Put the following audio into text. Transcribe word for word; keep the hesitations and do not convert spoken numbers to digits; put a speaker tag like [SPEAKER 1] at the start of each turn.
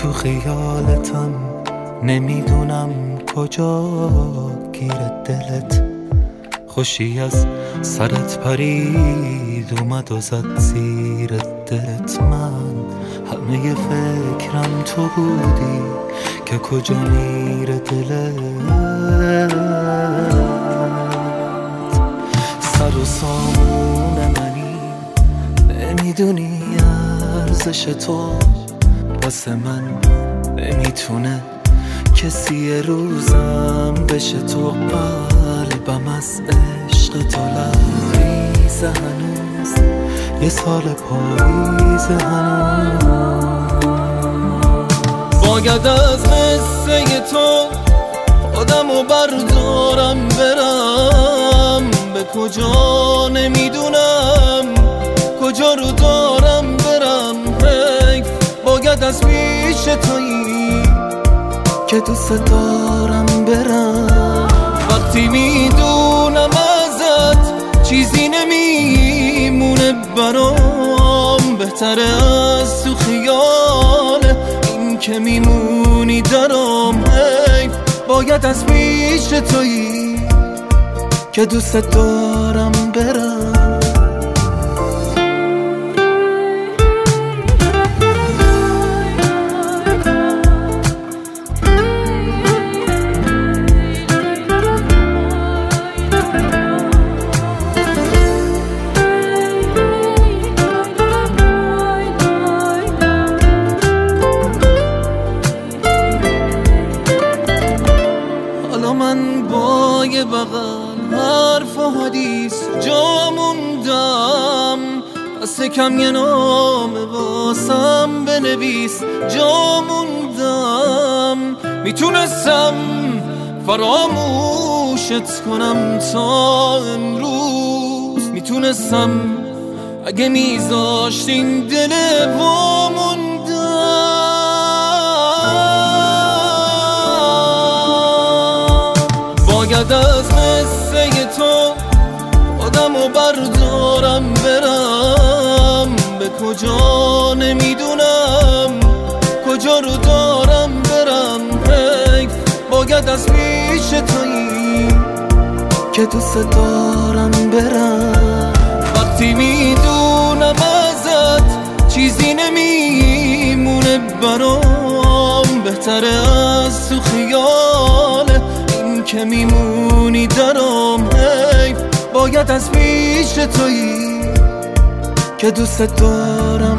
[SPEAKER 1] تو خیالتم، نمیدونم کجا گیره دلت. خوشی از سرت پرید اومد و زد زیر دلت. من همه فکرم تو بودی که کجا میره دلت. سر و سامون منی، نمیدونی ارزش تو واسه من. نمیتونه کسی روزم بشه تو. قلبم از عشق تو لبریزه هنوز، یه سال پاییزه هنوز. باید از قصه تو خودمو بردارم برم به کجا نمیدونم، کجا رو دارم برم. حیف باید از پیش تویی که دوست دارم برم. وقتی میدونم ازت چیزی نمیمونه برام، بهتره از تو خیال این که میمونی درام. حیف باید از پیش تویی که دوست دارم برم. من با یه بغل حرف و حدیث جا موندم، از کم یه نام واسم بنویس جا موندم. میتونستم فراموشت کنم تا امروز، میتونستم اگه میذاشتین دل واموندم. باید از قصه تو خودمو بردارم برم به کجا نمیدونم، کجا رو دارم برم. حیف باید از پیش تویی که دوست دارم برم. وقتی میدونم ازت چیزی نمیمونه برام، بهتره از تو خیال که میمونی درام. حیف باید از پیش تویی که دوست دارم